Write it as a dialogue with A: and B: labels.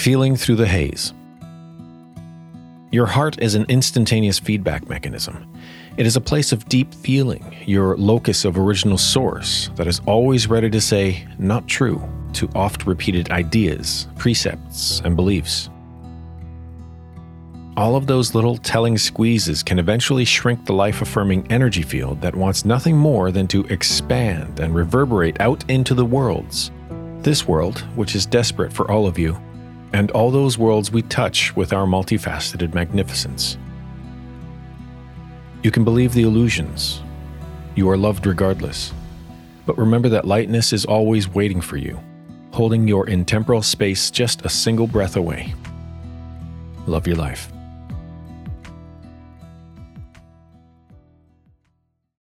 A: Feeling through the haze. Your heart is an instantaneous feedback mechanism. It is a place of deep feeling, your locus of original source, that is always ready to say, not true, to oft-repeated ideas, precepts, and beliefs. All of those little telling squeezes can eventually shrink the life-affirming energy field that wants nothing more than to expand and reverberate out into the worlds. This world, which is desperate for all of you, and all those worlds we touch with our multifaceted magnificence. You can believe the illusions. You are loved regardless. But remember that lightness is always waiting for you, holding your intemporal space just a single breath away. Love your life.